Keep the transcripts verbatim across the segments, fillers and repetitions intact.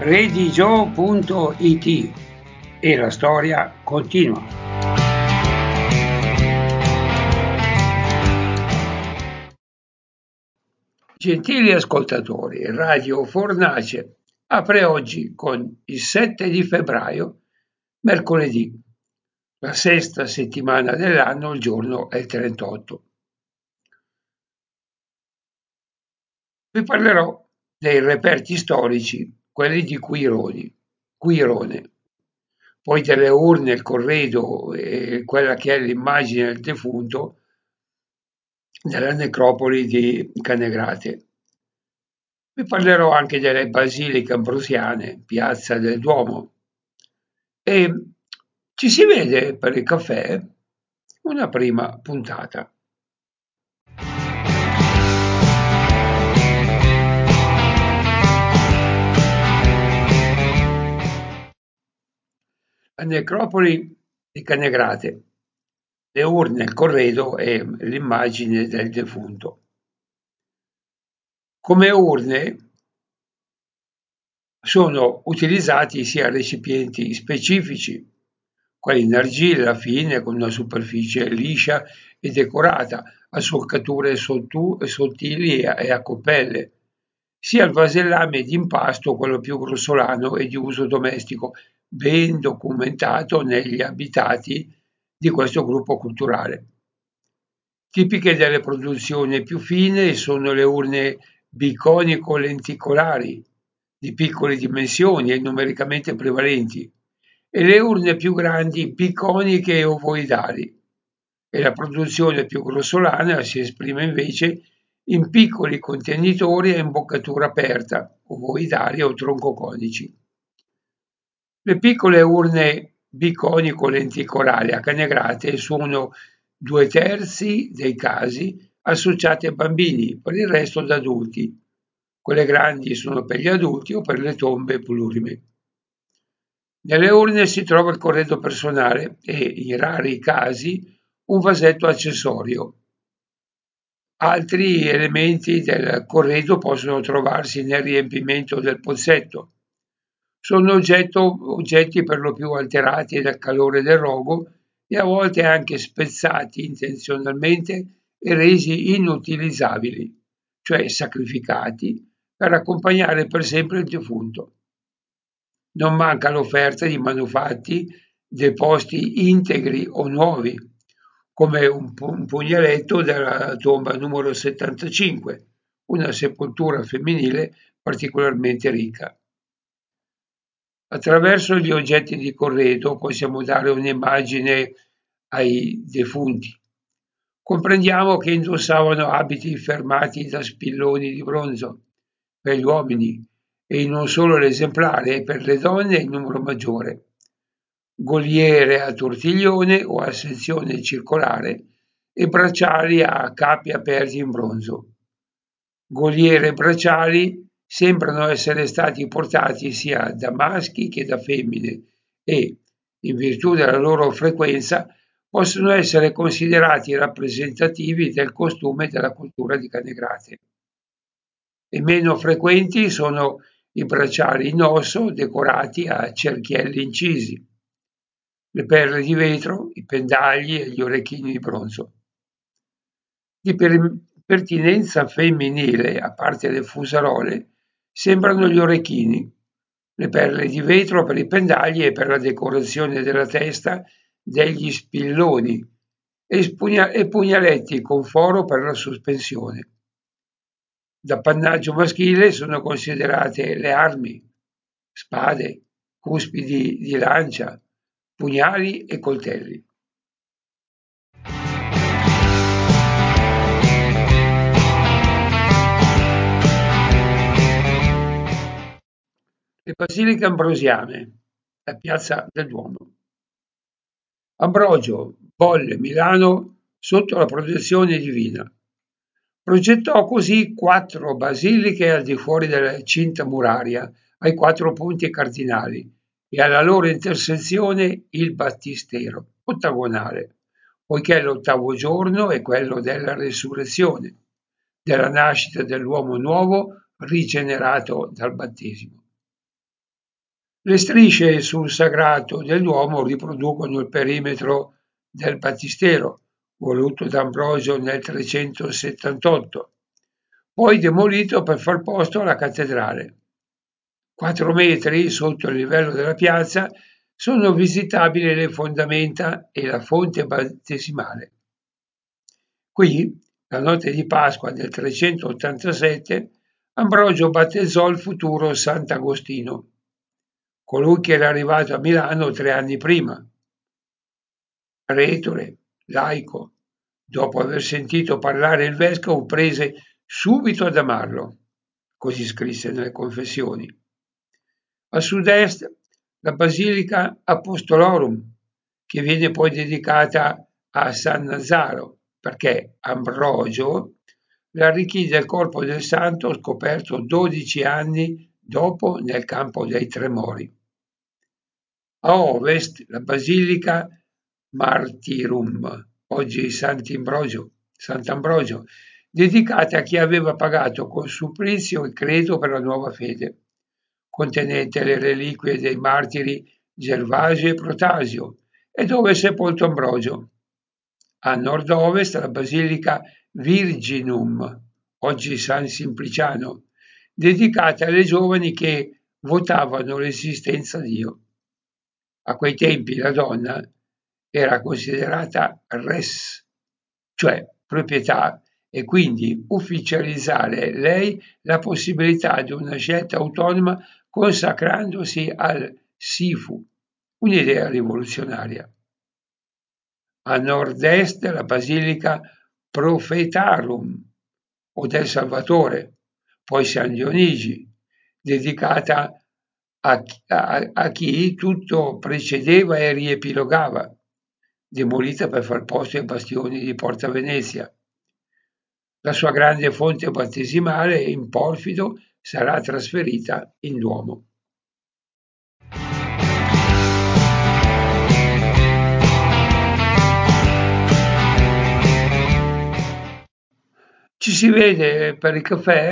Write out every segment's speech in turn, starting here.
redigio punto it e la storia continua. Gentili ascoltatori, Radio Fornace apre oggi con il sette di febbraio, mercoledì, la sesta settimana dell'anno, il giorno è il trentotto. Vi parlerò dei reperti storici, quelli di Quironi, Quirone, poi delle urne, il corredo e quella che è l'immagine del defunto della necropoli di Canegrate. Vi parlerò anche delle basiliche ambrosiane, piazza del Duomo. E ci si vede per il caffè una prima puntata. La necropoli di Canegrate, le urne, il corredo e l'immagine del defunto. Come urne sono utilizzati sia recipienti specifici, quelli in argilla fine con una superficie liscia e decorata, a solcature sottu- sottili e a, e a coppelle, sia il vasellame d'impasto, quello più grossolano e di uso domestico, ben documentato negli abitati di questo gruppo culturale. Tipiche delle produzioni più fine sono le urne biconico-lenticolari, di piccole dimensioni e numericamente prevalenti, e le urne più grandi biconiche e ovoidali, e la produzione più grossolana si esprime invece in piccoli contenitori a imboccatura aperta, ovoidali o troncoconici. Le piccole urne biconico-lenticolari a Canegrate sono due terzi dei casi associate a bambini, per il resto ad adulti. Quelle grandi sono per gli adulti o per le tombe plurime. Nelle urne si trova il corredo personale e, in rari casi, un vasetto accessorio. Altri elementi del corredo possono trovarsi nel riempimento del pozzetto. Sono oggetto, oggetti per lo più alterati dal calore del rogo e a volte anche spezzati intenzionalmente e resi inutilizzabili, cioè sacrificati, per accompagnare per sempre il defunto. Non manca l'offerta di manufatti deposti integri o nuovi, come un, pu- un pugnaletto della tomba numero settantacinque, una sepoltura femminile particolarmente ricca. Attraverso gli oggetti di corredo possiamo dare un'immagine ai defunti. Comprendiamo che indossavano abiti fermati da spilloni di bronzo per gli uomini e in un solo esemplare per le donne in numero maggiore, goliere a tortiglione o a sezione circolare e bracciali a capi aperti in bronzo. Goliere e bracciali sembrano essere stati portati sia da maschi che da femmine e, in virtù della loro frequenza, possono essere considerati rappresentativi del costume della cultura di Canegrate. E meno frequenti sono i bracciali in osso decorati a cerchielli incisi, le perle di vetro, i pendagli e gli orecchini di bronzo. Di per- pertinenza femminile, a parte le fusarole, sembrano gli orecchini, le perle di vetro per i pendagli e per la decorazione della testa degli spilloni e, spugna- e pugnaletti con foro per la sospensione. D'appannaggio maschile sono considerate le armi, spade, cuspidi di lancia, pugnali e coltelli. Le basiliche ambrosiane, la piazza del Duomo. Ambrogio volle Milano sotto la protezione divina. Progettò così quattro basiliche al di fuori della cinta muraria, ai quattro punti cardinali, e alla loro intersezione il battistero, ottagonale, poiché l'ottavo giorno è quello della resurrezione, della nascita dell'uomo nuovo rigenerato dal battesimo. Le strisce sul sagrato del Duomo riproducono il perimetro del battistero, voluto da Ambrogio nel trecentosettantotto, poi demolito per far posto alla cattedrale. Quattro metri sotto il livello della piazza sono visitabili le fondamenta e la fonte battesimale. Qui, la notte di Pasqua del trecentottantasette, Ambrogio battezzò il futuro Sant'Agostino, colui che era arrivato a Milano tre anni prima. Retore, laico, dopo aver sentito parlare il vescovo, prese subito ad amarlo, così scrisse nelle Confessioni. A sud-est la Basilica Apostolorum, che viene poi dedicata a San Nazaro, perché Ambrogio l'arricchì del corpo del santo scoperto dodici anni dopo nel campo dei Tremori. A ovest la Basilica Martyrum, oggi Sant'Ambrogio, Sant'Ambrogio, dedicata a chi aveva pagato col supplizio il credo per la nuova fede, contenente le reliquie dei martiri Gervasio e Protasio, e dove è sepolto Ambrogio. A nord-ovest la Basilica Virginum, oggi San Simpliciano, dedicata alle giovani che votavano l'esistenza di Dio. A quei tempi la donna era considerata res, cioè proprietà, e quindi ufficializzare lei la possibilità di una scelta autonoma consacrandosi al Sifu, un'idea rivoluzionaria. A nord-est la Basilica Profetarum o del Salvatore, poi San Dionigi, dedicata a, a, a chi tutto precedeva e riepilogava, demolita per far posto ai bastioni di Porta Venezia. La sua grande fonte battesimale in porfido sarà trasferita in Duomo. Ci si vede per il caffè?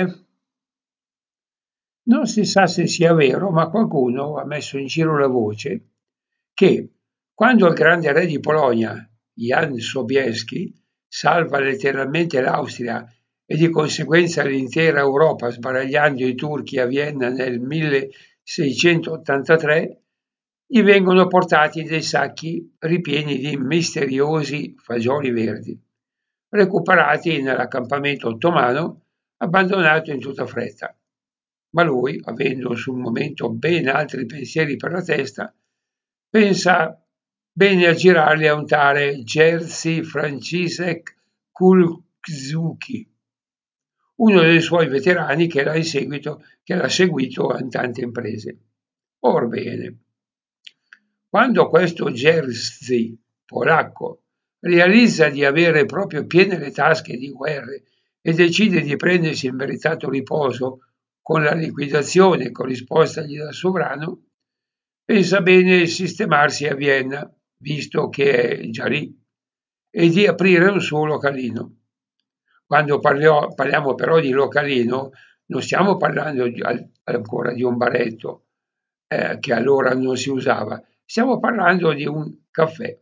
Non si sa se sia vero, ma qualcuno ha messo in giro la voce che quando il grande re di Polonia, Jan Sobieski, salva letteralmente l'Austria e di conseguenza l'intera Europa sbaragliando i turchi a Vienna nel milleseicentottantatré, gli vengono portati dei sacchi ripieni di misteriosi fagioli verdi, recuperati nell'accampamento ottomano abbandonato in tutta fretta. Ma lui, avendo sul momento ben altri pensieri per la testa, pensa bene a girarli a un tale Jerzy Franciszek Kulczewski, uno dei suoi veterani che l'ha in seguito, che l'ha seguito in tante imprese. Orbene, quando questo Jerzy polacco realizza di avere proprio piene le tasche di guerre e decide di prendersi il meritato riposo con la liquidazione corrispostagli dal sovrano, pensa bene di sistemarsi a Vienna, visto che è già lì, e di aprire un suo localino. Quando parliamo, parliamo però di localino, non stiamo parlando di, ancora di un baretto, eh, che allora non si usava, stiamo parlando di un caffè.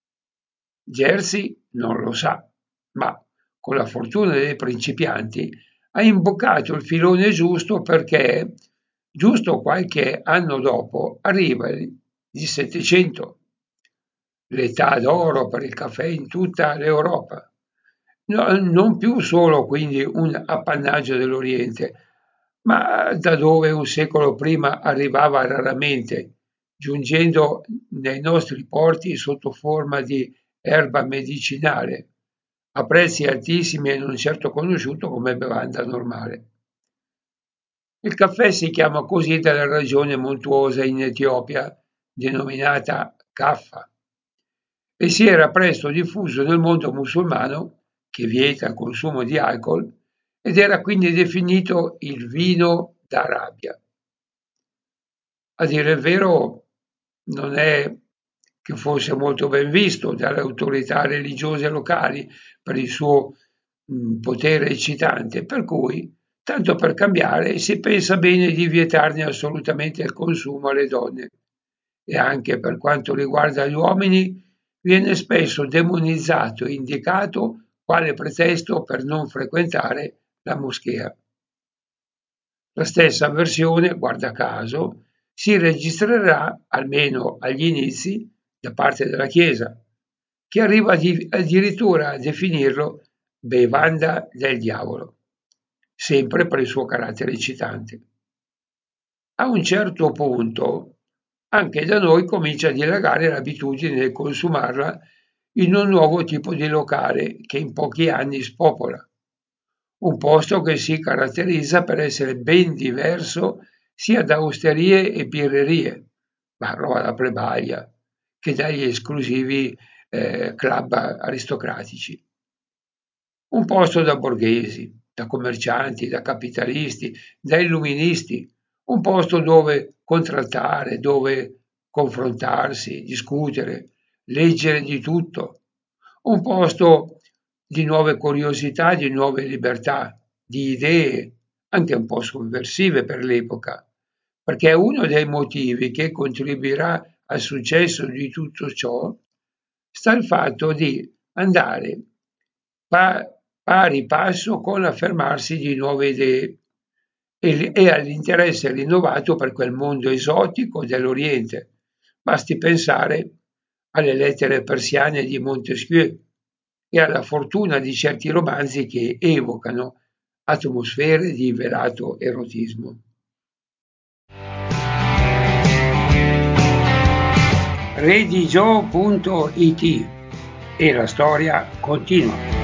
Jerzy non lo sa, ma con la fortuna dei principianti ha imboccato il filone giusto perché giusto qualche anno dopo arriva il Settecento, l'età d'oro per il caffè in tutta l'Europa, no, non più solo quindi un appannaggio dell'Oriente, ma da dove un secolo prima arrivava raramente, giungendo nei nostri porti sotto forma di erba medicinale, a prezzi altissimi e non certo conosciuto come bevanda normale. Il caffè si chiama così dalla regione montuosa in Etiopia, denominata Kaffa, e si era presto diffuso nel mondo musulmano, che vieta il consumo di alcol, ed era quindi definito il vino d'Arabia. A dire il vero, non è che fosse molto ben visto dalle autorità religiose locali per il suo mh, potere eccitante, per cui Tanto per cambiare, si pensa bene di vietarne assolutamente il consumo alle donne e anche per quanto riguarda gli uomini viene spesso demonizzato e indicato quale pretesto per non frequentare la moschea. La stessa versione, guarda caso, si registrerà, almeno agli inizi, da parte della Chiesa, che arriva addirittura a definirlo bevanda del diavolo, sempre per il suo carattere eccitante. A un certo punto, anche da noi comincia a dilagare l'abitudine di consumarla in un nuovo tipo di locale che in pochi anni spopola. Un posto che si caratterizza per essere ben diverso sia da osterie e birrerie, ma roba da plebaglia, che dagli esclusivi eh, club aristocratici. Un posto da borghesi, da commercianti, da capitalisti, da illuministi, un posto dove contrattare, dove confrontarsi, discutere, leggere di tutto, un posto di nuove curiosità, di nuove libertà, di idee, anche un po' sovversive per l'epoca, perché uno dei motivi che contribuirà al successo di tutto ciò sta il fatto di andare pa- pari passo con l'affermarsi di nuove idee e, e all'interesse rinnovato per quel mondo esotico dell'Oriente. Basti pensare alle lettere persiane di Montesquieu e alla fortuna di certi romanzi che evocano atmosfere di velato erotismo. Redigio punto it e la storia continua.